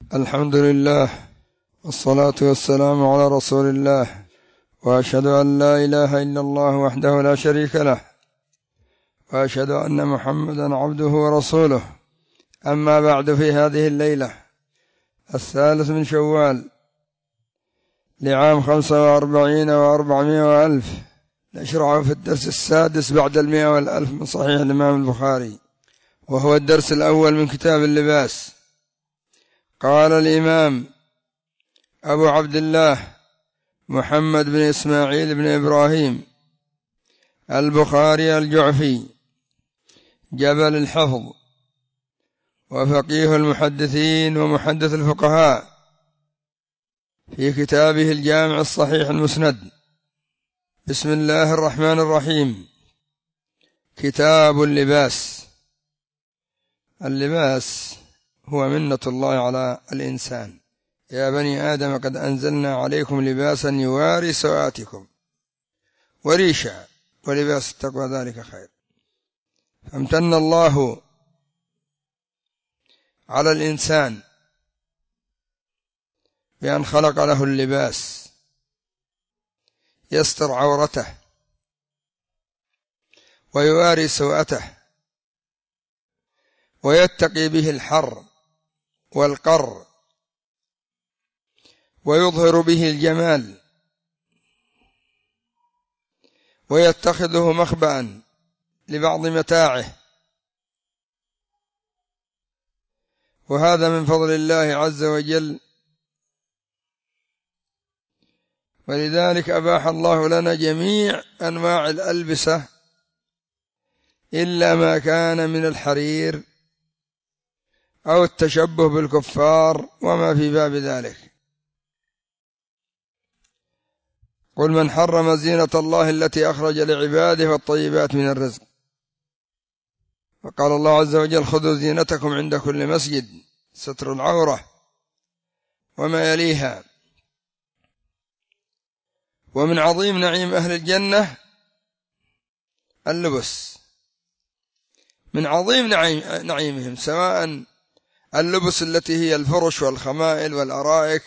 الحمد لله والصلاة والسلام على رسول الله، وأشهد أن لا إله إلا الله وحده لا شريك له، وأشهد أن محمدا عبده ورسوله. أما بعد، في هذه الليلة 3 من شوال لعام 45 و400 وألف نشرع في الدرس 6 بعد 100 والألف من صحيح الإمام البخاري، وهو الدرس الأول من كتاب اللباس. قال الإمام أبو عبد الله محمد بن إسماعيل بن إبراهيم البخاري الجعفي جبل الحفظ، وفقيه المحدثين ومحدث الفقهاء، في كتابه الجامع الصحيح المسند. بسم الله الرحمن الرحيم. كتاب اللباس. اللباس هو منة الله على الإنسان. يا بني آدم قد أنزلنا عليكم لباسا يواري سوآتكم وريشا ولباس التقوى ذلك خير. فامتن الله على الإنسان بأن خلق له اللباس يستر عورته ويواري سوءته ويتقي به الحر والقر، ويظهر به الجمال، ويتخذه مخبأ لبعض متاعه. وهذا من فضل الله عز وجل، ولذلك أباح الله لنا جميع أنواع الألبسة إلا ما كان من الحرير أو التشبه بالكفار وما في باب ذلك. قل من حرم زينة الله التي أخرج لعباده والطيبات من الرزق. وقال الله عز وجل: خذوا زينتكم عند كل مسجد، ستر العورة وما يليها. ومن عظيم نعيم أهل الجنة اللبس، من عظيم نعيمهم، سواء اللبس التي هي الفرش والخمائل والأرائك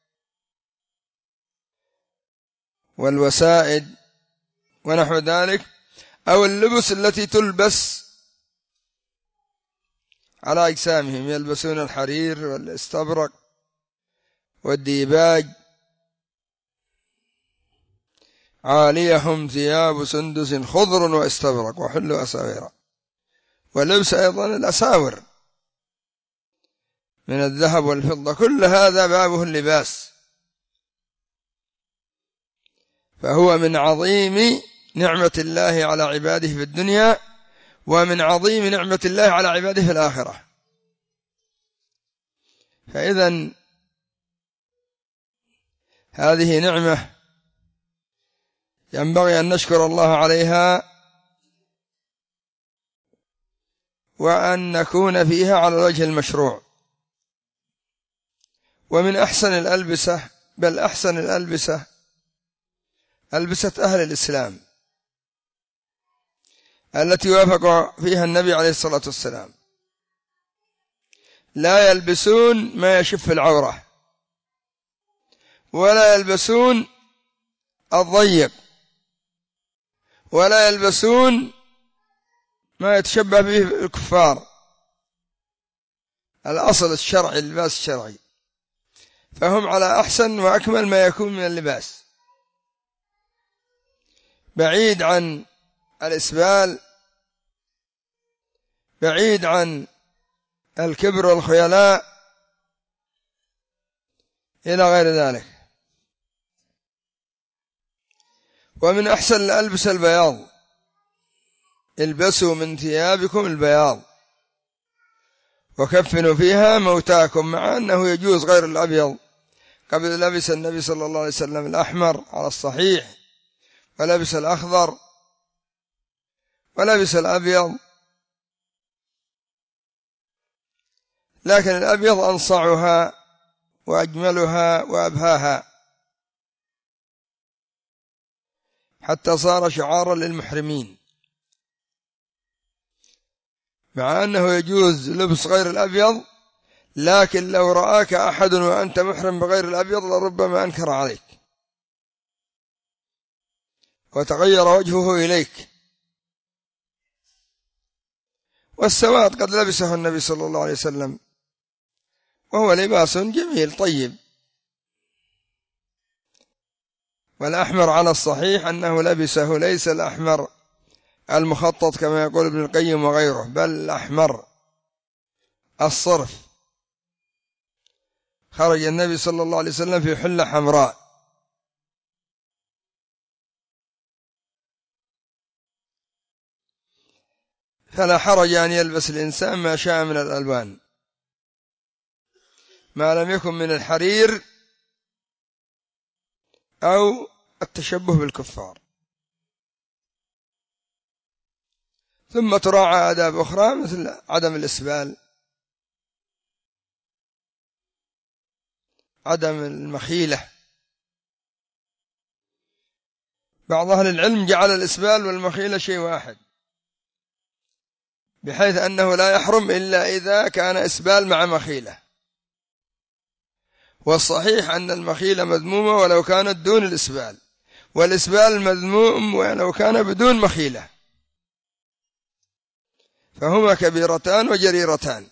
والوسائد ونحو ذلك، أو اللبس التي تلبس على أجسامهم، يلبسون الحرير والاستبرق والديباج. عاليهم ثياب سندس خضر واستبرق وحلوا أساور. ولبس أيضا الأساور من الذهب والفضة، كل هذا بابه اللباس. فهو من عظيم نعمة الله على عباده في الدنيا، ومن عظيم نعمة الله على عباده في الآخرة. فإذن هذه نعمة ينبغي أن نشكر الله عليها، وأن نكون فيها على الوجه المشروع. ومن أحسن الألبسة، بل أحسن الألبسة، ألبسة أهل الإسلام التي وافق فيها النبي عليه الصلاة والسلام. لا يلبسون ما يشف العورة، ولا يلبسون الضيق، ولا يلبسون ما يتشبه به الكفار. الأصل الشرعي، اللباس الشرعي، فهم على أحسن وأكمل ما يكون من اللباس، بعيد عن الإسبال، بعيد عن الكبر والخيلاء إلى غير ذلك. ومن أحسن الألبسة البياض. البسوا من ثيابكم البياض وكفنوا فيها موتاكم، مع أنه يجوز غير الأبيض. قبل لبس النبي صلى الله عليه وسلم الأحمر على الصحيح، ولبس الأخضر، ولبس الأبيض، لكن الأبيض أنصعها وأجملها وأبهاها، حتى صار شعارا للمحرمين، مع أنه يجوز لبس غير الأبيض، لكن لو رآك أحد وأنت محرم بغير الأبيض لربما أنكر عليك وتغير وجهه إليك. والسواد قد لبسه النبي صلى الله عليه وسلم وهو لباس جميل طيب. والأحمر على الصحيح أنه لبسه ليس الأحمر المخطط كما يقول ابن القيم وغيره، بل الأحمر الصرف. خرج النبي صلى الله عليه وسلم في حلة حمراء، فلا حرج أن يلبس الإنسان ما شاء من الألوان ما لم يكن من الحرير أو التشبه بالكفار. ثم تراعى آداب أخرى مثل عدم الإسبال، عدم المخيلة. بعض أهل العلم جعل الإسبال والمخيلة شيء واحد، بحيث أنه لا يحرم إلا إذا كان إسبال مع مخيلة. والصحيح أن المخيلة مذمومة ولو كانت دون الإسبال، والإسبال مذموم ولو كان بدون مخيلة، فهما كبيرتان وجريرتان.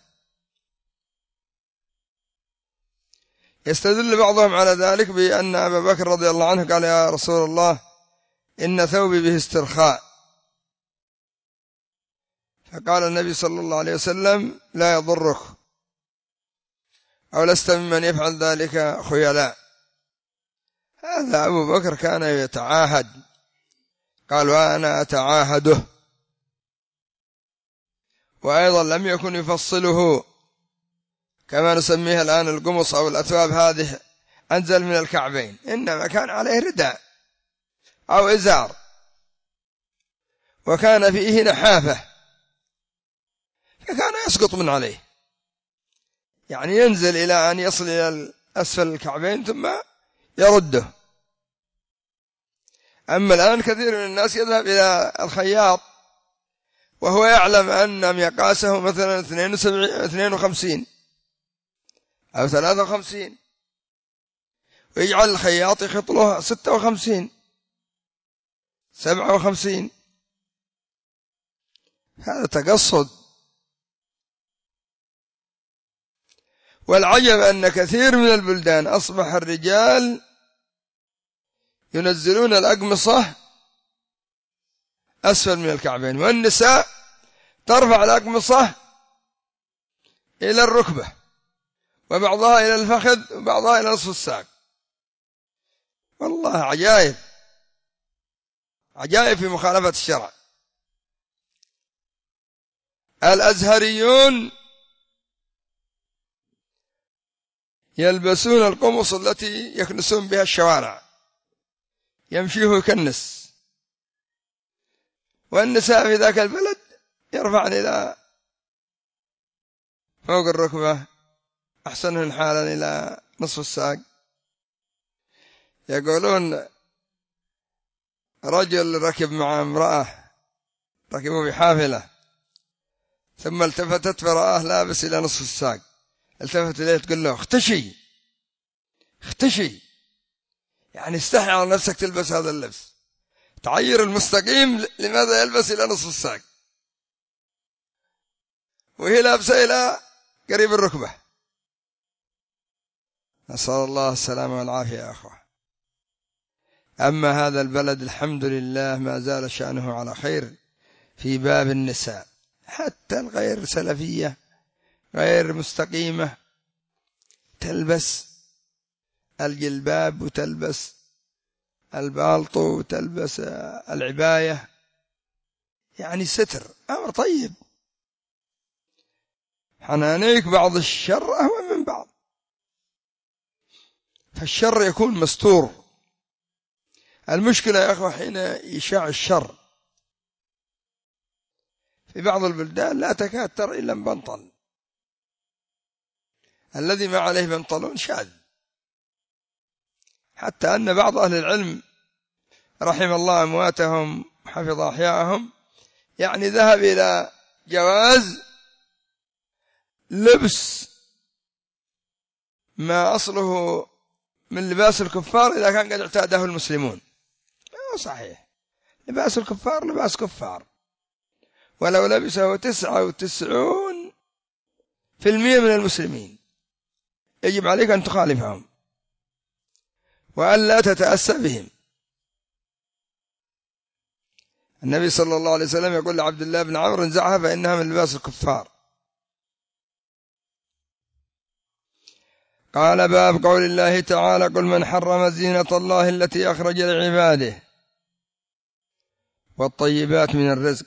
يستدل بعضهم على ذلك بأن أبا بكر رضي الله عنه قال يا رسول الله إن ثوبي به استرخاء، فقال النبي صلى الله عليه وسلم لا يضرك، أو لست ممن يفعل ذلك خيلاء. هذا أبو بكر كان يتعاهد، قال وأنا أتعاهده. وأيضا لم يكن يفصله كما نسميها الآن القمص أو الأثواب هذه أنزل من الكعبين، إنما كان عليه رداء أو إزار، وكان فيه نحافة فكان يسقط من عليه، يعني ينزل إلى أن يصل إلى أسفل الكعبين ثم يرده. أما الآن كثير من الناس يذهب إلى الخياط وهو يعلم أن مقاسه مثلا 52 أو 53، ويجعل الخياط يخط له 56 57. هذا تقصد. والعجب أن كثير من البلدان أصبح الرجال ينزلون الأقمصة أسفل من الكعبين، والنساء ترفع الأقمصة إلى الركبة، وبعضها إلى الفخذ وبعضها إلى نصف الساق. والله عجائب عجائب في مخالفة الشرع. الأزهريون يلبسون القمص التي يكنسون بها الشوارع، يمشيه يكنس، والنساء في ذاك البلد يرفعن إلى فوق الركبة، أحسنهن حالا إلى نصف الساق. يقولون رجل ركب مع امرأة، ركبوا بحافلة، ثم التفتت فرآه لابس إلى نصف الساق، التفت إليه تقول له اختشي اختشي، يعني استحي على نفسك تلبس هذا اللبس، تعير المستقيم لماذا يلبس إلى نصف الساق وهي لابسة إلى قريب الركبة. نسأل الله السلامة والعافية يا أخوة. أما هذا البلد الحمد لله ما زال شأنه على خير في باب النساء، حتى الغير سلفية غير مستقيمة تلبس الجلباب وتلبس البالطو وتلبس العباية، يعني ستر، أمر طيب. حنانيك بعض الشر أهون من بعض، فالشر يكون مستور. المشكلة يا أخوة حين يشاع الشر في بعض البلدان لا تكاد ترى إلا مبنطل، الذي ما عليه بنطلون شاذ. حتى أن بعض أهل العلم رحم الله أمواتهم حفظ أحياءهم يعني ذهب إلى جواز لبس ما أصله من لباس الكفار إذا كان قد اعتاده المسلمون. ما هو صحيح، لباس الكفار لباس كفار، ولو لبسه 99% من المسلمين يجب عليك أن تخالفهم وأن لا تتأسى بهم. النبي صلى الله عليه وسلم يقول لعبد الله بن عمرو انزعها فإنها من لباس الكفار. قال باب قول الله تعالى قل من حرم زينة الله التي أخرج لعباده والطيبات من الرزق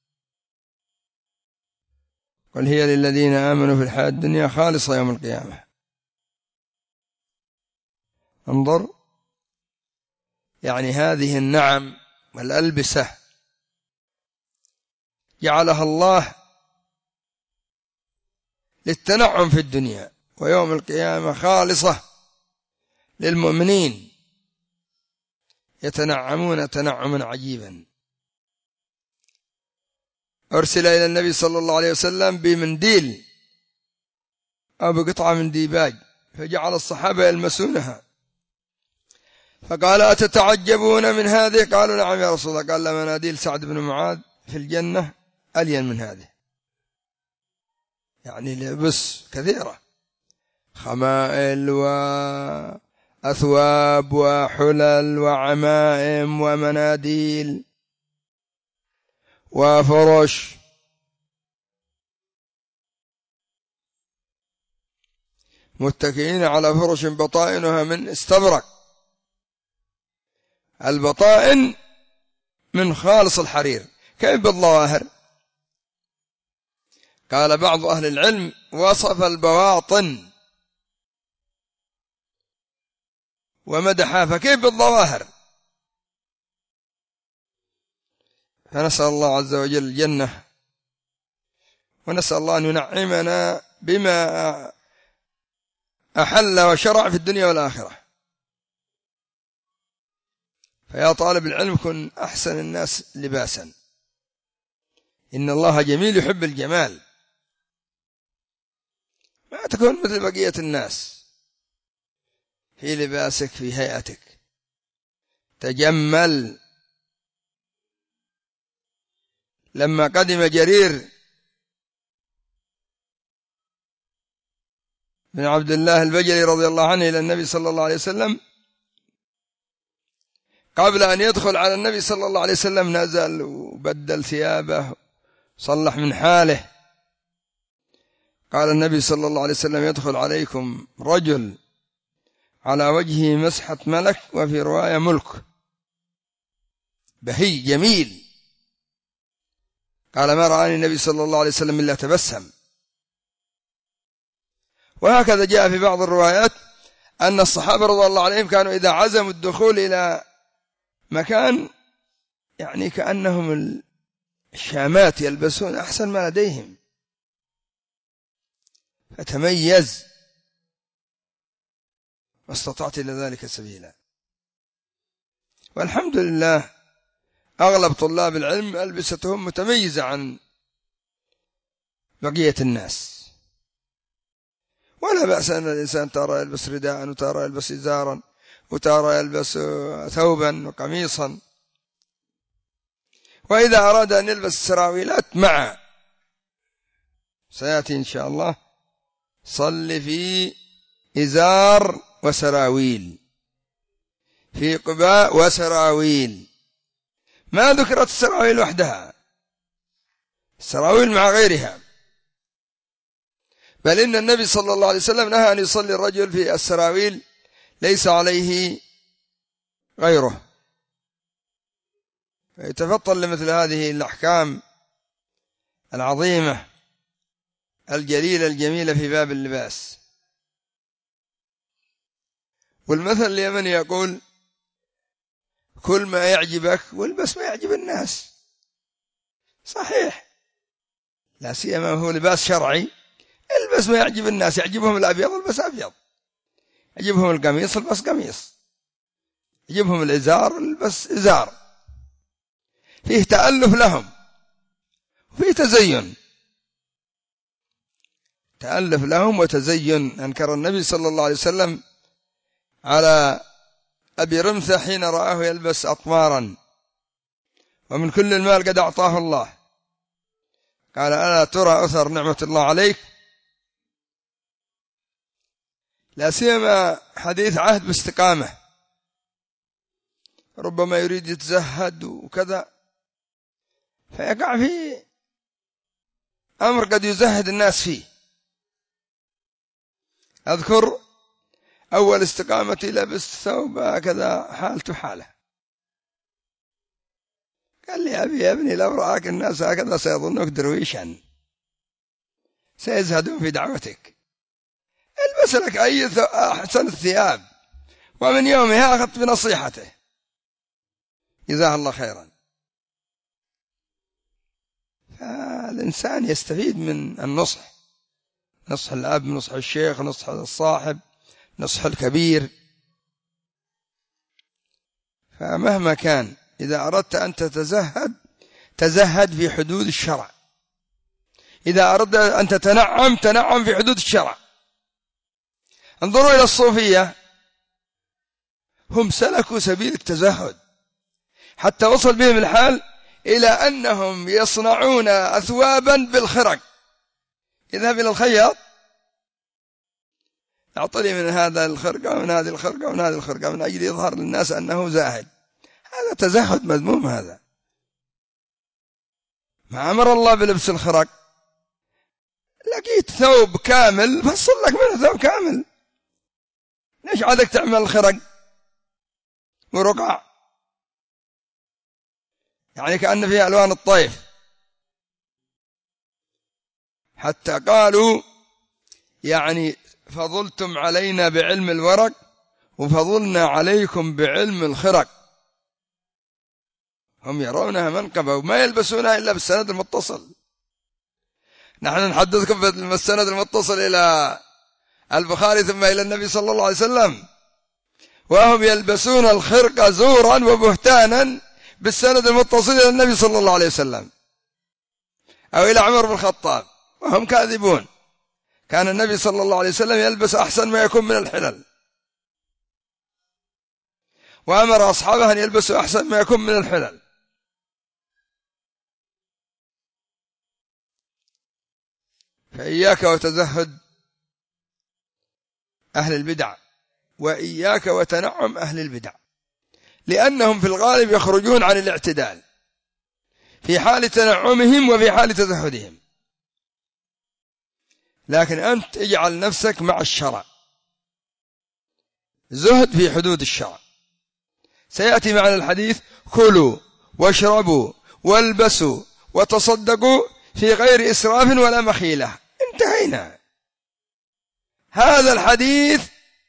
قل هي للذين آمنوا في الحياة الدنيا خالصة يوم القيامة. انظر، يعني هذه النعم والألبسة جعلها الله للتنعم في الدنيا، ويوم القيامة خالصة للمؤمنين يتنعمون تنعما عجيبا. أرسل إلى النبي صلى الله عليه وسلم بمنديل أو بقطعة من ديباج، فجعل الصحابة يلمسونها، فقال أتتعجبون من هذه؟ قالوا نعم يا رسول الله. قال لمناديل سعد بن معاذ في الجنة ألين من هذه، يعني لبس كثيرة، خمائل وأثواب وحلل وعمائم ومناديل وفرش. متكئين على فرش بطائنها من استبرق، البطائن من خالص الحرير. كيف بالظواهر؟ قال بعض أهل العلم وصف البواطن ومدحها، فكيف بالظواهر؟ فنسأل الله عز وجل الجنة، ونسأل الله أن ينعمنا بما أحل وشرع في الدنيا والآخرة. فيا طالب العلم كن أحسن الناس لباسا، إن الله جميل يحب الجمال، ما تكون مثل بقية الناس في لباسك في هيئتك، تجمل. لما قدم جرير بن عبد الله البجلي رضي الله عنه إلى النبي صلى الله عليه وسلم، قبل أن يدخل على النبي صلى الله عليه وسلم نزل وبدل ثيابه صلح من حاله. قال النبي صلى الله عليه وسلم يدخل عليكم رجل على وجهه مسحة ملك، وفي رواية ملك، بهي جميل. قال ما رآني النبي صلى الله عليه وسلم إلا تبسم. وهكذا جاء في بعض الروايات أن الصحابة رضي الله عليهم كانوا إذا عزموا الدخول إلى مكان يعني كأنهم الشامات يلبسون أحسن ما لديهم، فتميز واستطعت إلى ذلك سبيلا. والحمد لله أغلب طلاب العلم ألبستهم متميزة عن بقية الناس، ولا بأس أن الإنسان ترى يلبس رداء وترى يلبس إزارا وترى يلبس ثوبا وقميصا، وإذا أراد أن يلبس سراويلات مع سيأتي إن شاء الله صل في إزار وسراويل، في قباء وسراويل، ما ذكرت السراويل وحدها، السراويل مع غيرها، بل إن النبي صلى الله عليه وسلم نهى أن يصلي الرجل في السراويل ليس عليه غيره، فيتفطن لمثل هذه الأحكام العظيمة الجليلة الجميلة في باب اللباس. والمثل اليمني يقول كل ما يعجبك والبس ما يعجب الناس. صحيح، لا سيما هو لباس شرعي، البس ما يعجب الناس، يعجبهم الأبيض البس أبيض، يعجبهم القميص البس قميص، يعجبهم الإزار البس إزار، فيه تألف لهم وفيه تزين. تألف لهم وتزين. أنكر النبي صلى الله عليه وسلم على أبي رمثة حين رآه يلبس أطمارا ومن كل المال قد أعطاه الله، قال ألا ترى أثر نعمة الله عليك؟ لا سيما حديث عهد باستقامة، ربما يريد يتزهد وكذا فيقع في أمر قد يزهد الناس فيه. أذكر أول استقامتي لبست ثوب هكذا حالته حاله، قال لي أبي يا ابني لو رآك الناس هكذا سيظنك درويشا سيزهدون في دعوتك، البس لك أي أحسن الثياب. ومن يومها أخذت بنصيحته جزاه الله خيرا. فالإنسان يستفيد من النصح، نصح الأب، نصح الشيخ، نصح الصاحب، نصح الكبير. فمهما كان إذا أردت أن تتزهد تزهد في حدود الشرع، إذا أردت أن تتنعم تنعم في حدود الشرع. انظروا إلى الصوفية، هم سلكوا سبيل التزهد حتى وصل بهم الحال إلى أنهم يصنعون أثوابا بالخرق. يذهب إلى الخياط أعطني من هذا الخرقة ومن هذه الخرقة ومن هذه الخرقة من أجل يظهر للناس أنه زاهد. هذا تزهد مذموم. هذا ما أمر الله بلبس الخرق. لقيت ثوب كامل فصل لك منه ثوب كامل، ليش عادك تعمل الخرق ورقع؟ يعني كأن فيها ألوان الطيف. حتى قالوا يعني فضلتم علينا بعلم الورق وفضلنا عليكم بعلم الخرق. هم يرونها منقبة وما يلبسونها إلا بالسند المتصل. نحن نحدثكم بالسند المتصل إلى البخاري ثم إلى النبي صلى الله عليه وسلم، وهم يلبسون الخرقة زورا وبهتانا بالسند المتصل إلى النبي صلى الله عليه وسلم أو إلى عمر بن الخطاب، وهم كاذبون. كان النبي صلى الله عليه وسلم يلبس أحسن ما يكون من الحلل، وأمر أصحابه أن يلبسوا أحسن ما يكون من الحلل. فإياك وتزهد أهل البدع، وإياك وتنعم أهل البدع، لأنهم في الغالب يخرجون عن الاعتدال في حال تنعمهم وفي حال تزهدهم. لكن أنت اجعل نفسك مع الشرع، زهد في حدود الشرع. سيأتي معنا الحديث كلوا واشربوا والبسوا وتصدقوا في غير إسراف ولا مخيلة. انتهينا. هذا الحديث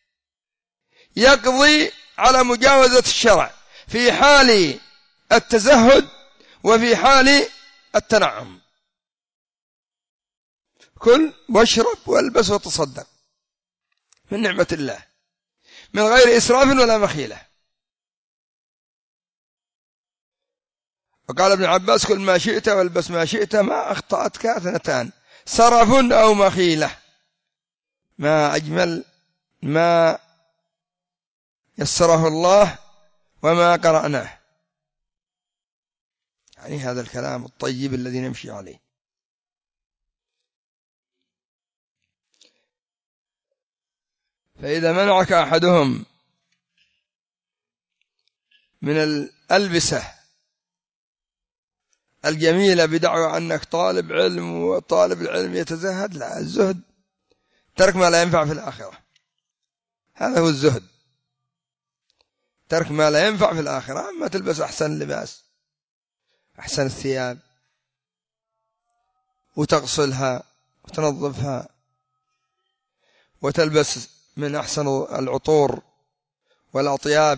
يقضي على مجاوزة الشرع في حال التزهد وفي حال التنعم. كل واشرب والبس وتصدق من نعمة الله من غير إسراف ولا مخيلة. وقال ابن عباس كل ما شئت والبس ما شئت ما أخطأتك اثنتان سرف أو مخيلة. ما أجمل ما يسره الله وما قرأناه، يعني هذا الكلام الطيب الذي نمشي عليه. فإذا منعك أحدهم من الألبسة الجميلة بدعوى أنك طالب علم وطالب العلم يتزهد، لا، الزهد ترك ما لا ينفع في الآخرة. هذا هو الزهد، ترك ما لا ينفع في الآخرة. أما تلبس أحسن اللباس أحسن الثياب وتغسلها وتنظفها وتلبس من أحسن العطور والأطياب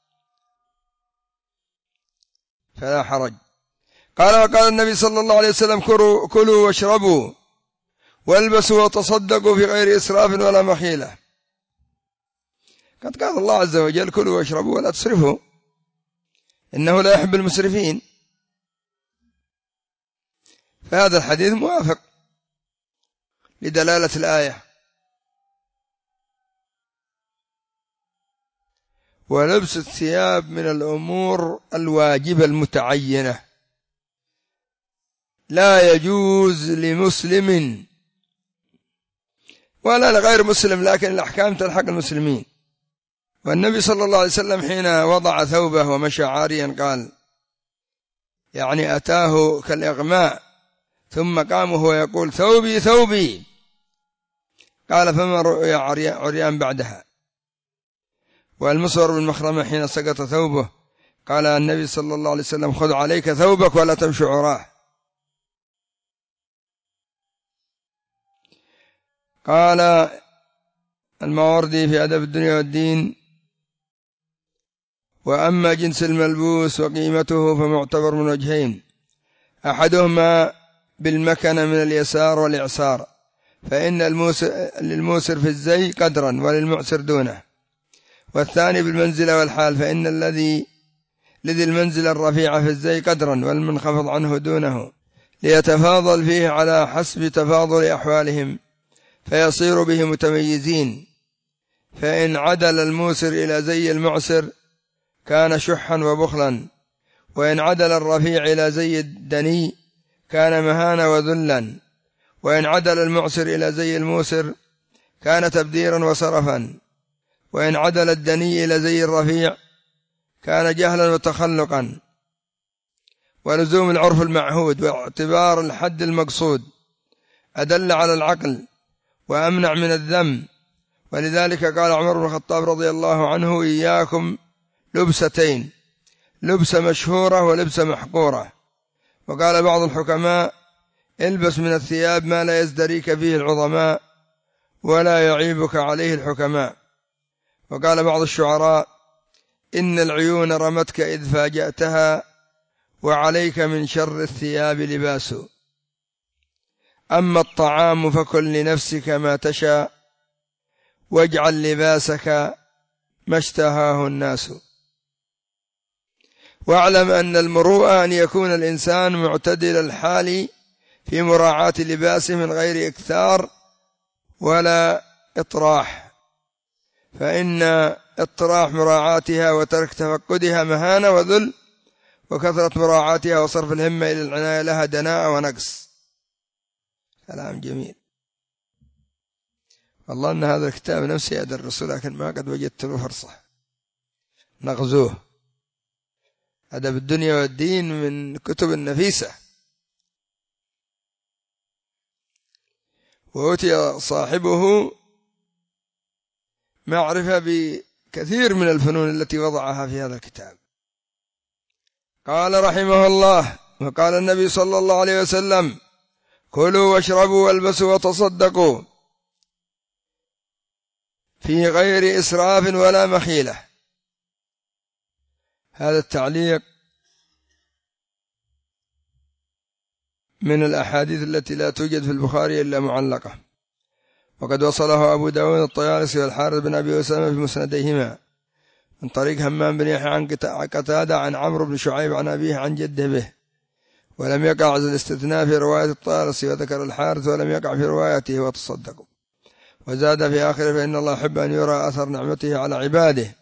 فلا حرج. قال النبي صلى الله عليه وسلم كلوا واشربوا والبسوا وتصدقوا في غير إسراف ولا مخيلة. قد قال الله عز وجل كلوا واشربوا ولا تسرفوا إنه لا يحب المسرفين. فهذا الحديث موافق لدلالة الآية. ولبس الثياب من الأمور الواجبة المتعينة، لا يجوز لمسلم ولا لغير مسلم، لكن الأحكام تلحق المسلمين. والنبي صلى الله عليه وسلم حين وضع ثوبه ومشى عاريا قال، يعني أتاه كالإغماء، ثم قام وهو يقول ثوبي ثوبي، قال فما رؤي عريان بعدها. والمسور بن مخرمة حين سقط ثوبه قال النبي صلى الله عليه وسلم خذ عليك ثوبك ولا تمشي عراه. قال الماوردي في أدب الدنيا والدين: وأما جنس الملبوس وقيمته فمعتبر من وجهين: أحدهما بالمكنة من اليسار والإعسار، فإن للموسر في الزي قدرا وللمعسر دونه. والثاني بالمنزلة والحال، فإن لذي المنزلة الرفيعة في الزي قدرا والمنخفض عنه دونه، ليتفاضل فيه على حسب تفاضل أحوالهم فيصير به متميزين. فإن عدل الموسر إلى زي المعسر كان شحا وبخلا، وإن عدل الرفيع إلى زي الدني كان مهانا وذلا، وإن عدل المعسر إلى زي الموسر كان تبذيرا وسرفا، وإن عدل الدني إلى زي الرفيع كان جهلا وتخلقا. ولزوم العرف المعهود واعتبار الحد المقصود أدل على العقل وأمنع من الذم. ولذلك قال عمر بن الخطاب رضي الله عنه: إياكم لبستين، لبسة مشهورة ولبسة محقورة. وقال بعض الحكماء: البس من الثياب ما لا يزدريك فيه العظماء ولا يعيبك عليه الحكماء. وقال بعض الشعراء: إن العيون رمتك إذ فاجأتها وعليك من شر الثياب لباس. أما الطعام فكل لنفسك ما تشاء واجعل لباسك ما اشتهاه الناس. واعلم أن المروءة أن يكون الإنسان معتدل الحال في مراعاة لباسه من غير إكثار ولا إطراح، فإن إطراح مراعاتها وترك تفقدها مهانة وذل، وكثرة مراعاتها وصرف الهمة إلى العناية لها دناءة ونقص. كلام جميل. والله أن هذا الكتاب نفسي أدرسه، لكن ما قد وجدت له فرصة نغزوه. أدب الدنيا والدين من كتب النفيسة، وأوتي صاحبه معرفة بكثير من الفنون التي وضعها في هذا الكتاب. قال رحمه الله: وقال النبي صلى الله عليه وسلم: كلوا واشربوا والبسوا وتصدقوا في غير إسراف ولا مخيلة. هذا التعليق من الأحاديث التي لا توجد في البخاري إلا معلقة، وقد وصله أبو داود الطيالسي والحارث بن أبي أسامة في مسنديهما من طريق همام بن يحيى عن قتادة عن عمرو بن شعيب عن أبيه عن جده به، ولم يقع الاستثناء في رواية الطيالسي، وذكر الحارث ولم يقع في روايته وتصدقوا. وزاد في آخره: فإن الله يحب أن يرى أثر نعمته على عباده.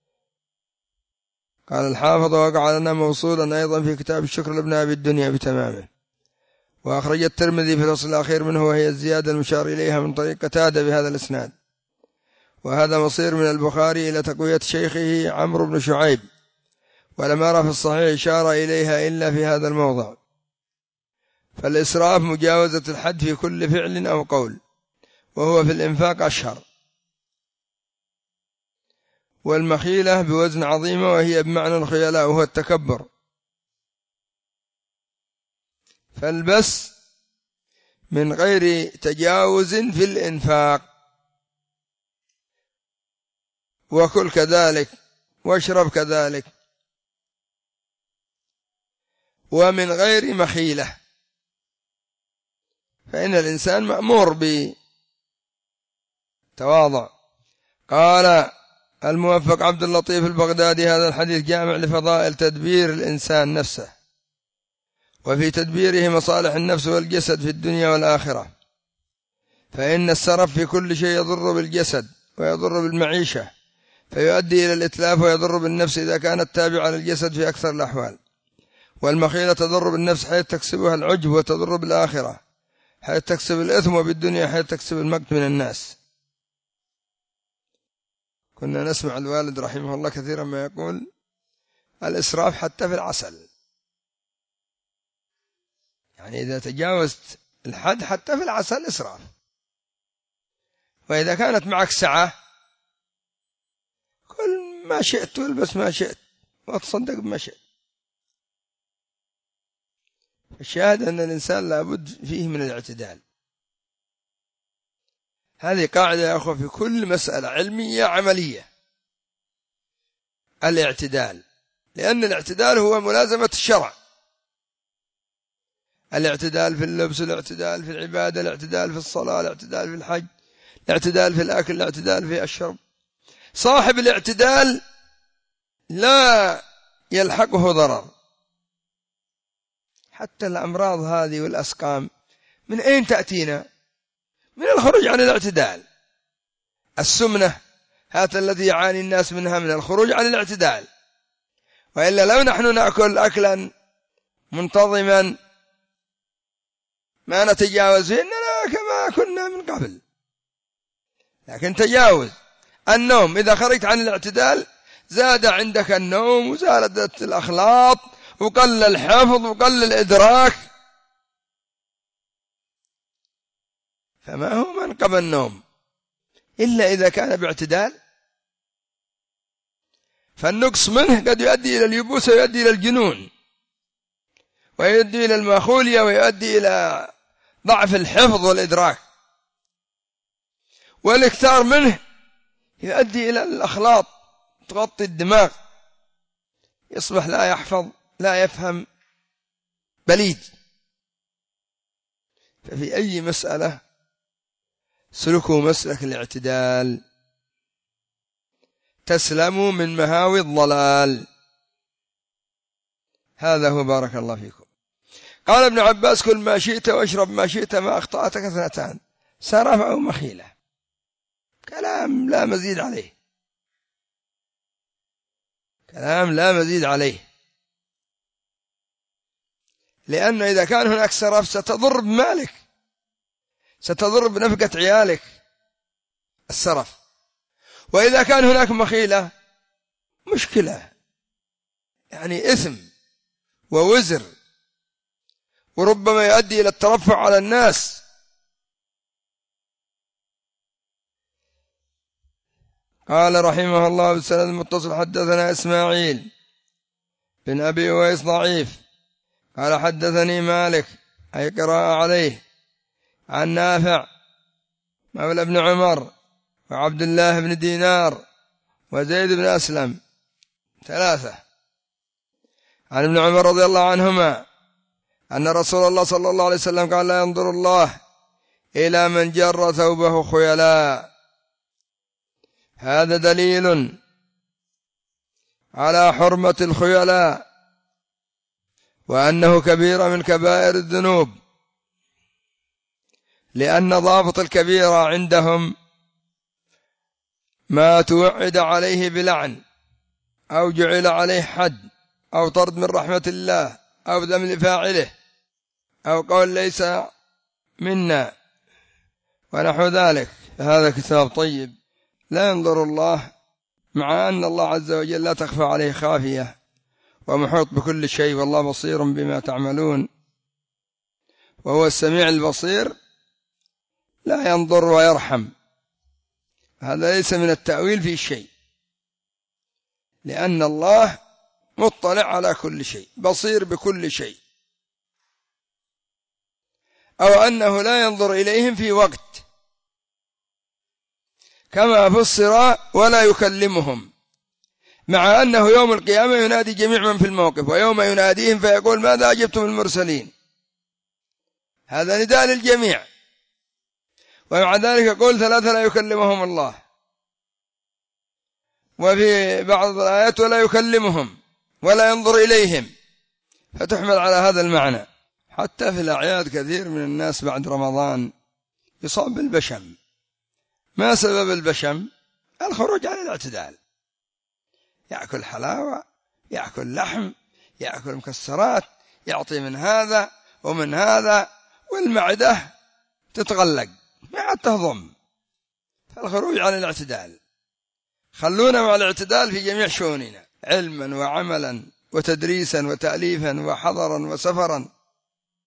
قال الحافظ: وقع لنا موصولا أيضا في كتاب الشكر لابن أبي الدنيا بتمامه. وأخرج الترمذي في الفصل الأخير منه، وهي الزيادة المشار إليها من طريق قتادة بهذا الإسناد. وهذا مصير من البخاري إلى تقوية شيخه عمرو بن شعيب، ولم أرى في الصحيح إشارة إليها إلا في هذا الموضع. فالإسراف مجاوزة الحد في كل فعل أو قول، وهو في الإنفاق أشهر. والمخيلة بوزن عظيمة، وهي بمعنى الخيلاء وهو التكبر. فالبس من غير تجاوز في الإنفاق، وكل كذلك، واشرب كذلك، ومن غير مخيلة، فإن الإنسان مأمور بتواضع. قال الموفق عبد اللطيف البغدادي: هذا الحديث جامع لفضائل تدبير الإنسان نفسه، وفي تدبيره مصالح النفس والجسد في الدنيا والآخرة، فإن السرف في كل شيء يضر بالجسد ويضر بالمعيشة، فيؤدي إلى الإتلاف ويضر بالنفس إذا كانت تابعة للجسد في أكثر الأحوال. والمخيلة تضر بالنفس حيث تكسبها العجب، وتضر بالآخرة حيث تكسب الإثم، وبالدنيا حيث تكسب المقت من الناس. كنا نسمع الوالد رحمه الله كثيرا ما يقول الإسراف حتى في العسل، يعني إذا تجاوزت الحد حتى في العسل إسراف. وإذا كانت معك سعة كل ما شئت والبس ما شئت وتصدق بما شئت. الشاهد أن الإنسان لابد فيه من الاعتدال. هذه قاعدة يا أخوة في كل مسألة علمية عملية، الاعتدال، لأن الاعتدال هو ملازمة الشرع. الاعتدال في اللبس، الاعتدال في العبادة، الاعتدال في الصلاة، الاعتدال في الحج، الاعتدال في الأكل، الاعتدال في الشرب. صاحب الاعتدال لا يلحقه ضرر. حتى الأمراض هذه والأسقام من أين تأتينا؟ من الخروج عن الاعتدال. السمنة هذا الذي يعاني الناس منها من الخروج عن الاعتدال، وإلا لو نحن نأكل أكلا منتظما ما نتجاوز إننا كما كنا من قبل. لكن تجاوز النوم، إذا خرجت عن الاعتدال زاد عندك النوم، وزادت الأخلاط، وقل الحفظ، وقل الإدراك. فما هو منقب النوم إلا إذا كان باعتدال. فالنقص منه قد يؤدي إلى اليبوس، ويؤدي إلى الجنون، ويؤدي إلى المخولية، ويؤدي إلى ضعف الحفظ والإدراك. والاكثار منه يؤدي إلى الأخلاط، تغطي الدماغ، يصبح لا يحفظ لا يفهم، بليد. ففي أي مسألة سلكوا مسلك الاعتدال تسلموا من مهاوي الضلال. هذا هو، بارك الله فيكم. قال ابن عباس: كل ما شئت واشرب ما شئت، ما أخطأتك اثنتان، سرف أو مخيلة. كلام لا مزيد عليه، كلام لا مزيد عليه. لأنه إذا كان هناك سرف ستضر بمالك، ستضر بنفقة عيالك السرف. وإذا كان هناك مخيلة مشكلة، يعني إثم ووزر، وربما يؤدي إلى الترفع على الناس. قال رحمه الله بالسند المتصل: حدثنا إسماعيل بن أبي أويس ضعيف، قال حدثني مالك أي قراءة عليه عن نافع مولى ابن عمر وعبد الله بن دينار وزيد بن أسلم، ثلاثة، عن ابن عمر رضي الله عنهما أن رسول الله صلى الله عليه وسلم قال: لا ينظر الله إلى من جر ثوبه خيلاء. هذا دليل على حرمة الخيلاء، وأنه كبيرة من كبائر الذنوب، لأن ضابط الكبيرة عندهم ما توعد عليه بلعن، أو جعل عليه حد، أو طرد من رحمة الله، أو ذم لفاعله، أو قول ليس منا، ونحو ذلك. هذا كتاب طيب. لا ينظر الله، مع أن الله عز وجل لا تخفى عليه خافية، ومحيط بكل شيء، والله بصير بما تعملون، وهو السميع البصير. لا ينظر ويرحم، هذا ليس من التأويل في شيء، لأن الله مطلع على كل شيء، بصير بكل شيء. أو أنه لا ينظر إليهم في وقت، كما فسر ولا يكلمهم، مع أنه يوم القيامة ينادي جميع من في الموقف، ويوم يناديهم فيقول: ماذا أجبتم المرسلين؟ هذا نداء للجميع. ومع ذلك يقول ثلاثة لا يكلمهم الله، وفي بعض الآيات ولا يكلمهم ولا ينظر إليهم، فتحمل على هذا المعنى. حتى في الأعياد كثير من الناس بعد رمضان يصاب بالبشم. ما سبب البشم؟ الخروج عن الاعتدال، يأكل حلاوة، يأكل لحم، يأكل مكسرات، يعطي من هذا ومن هذا، والمعدة تتغلق ما عاد تهضم. فالخروج عن الاعتدال. خلونا مع الاعتدال في جميع شؤوننا، علما وعملا وتدريسا وتأليفا وحضرا وسفرا